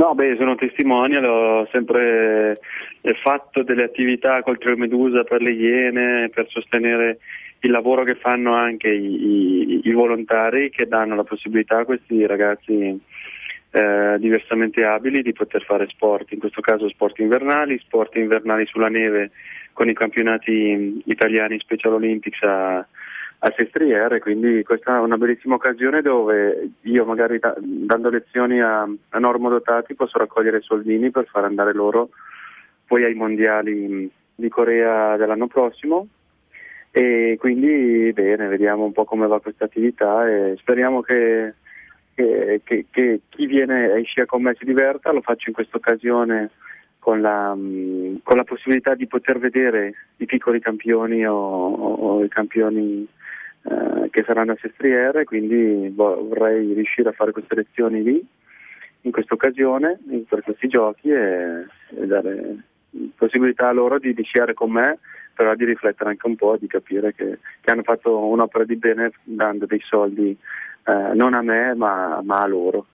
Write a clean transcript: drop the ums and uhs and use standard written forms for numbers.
No, sono testimonial, ho sempre fatto delle attività col Trio Medusa per le Iene, per sostenere il lavoro che fanno anche i volontari, che danno la possibilità a questi ragazzi diversamente abili di poter fare sport, in questo caso sport invernali sulla neve con i campionati italiani Special Olympics a Sestriere, quindi questa è una bellissima occasione dove io magari dando lezioni a normodotati posso raccogliere soldini per far andare loro poi ai mondiali di Corea dell'anno prossimo, e quindi bene, vediamo un po' come va questa attività e speriamo che chi viene ai scia con me si diverta. Lo faccio in questa occasione con la possibilità di poter vedere i piccoli campioni o i campioni che saranno a Sestriere, quindi vorrei riuscire a fare queste lezioni lì in questa occasione, per questi giochi, e dare possibilità a loro di sciare con me, però di riflettere anche un po', di capire che hanno fatto un'opera di bene dando dei soldi non a me ma a loro.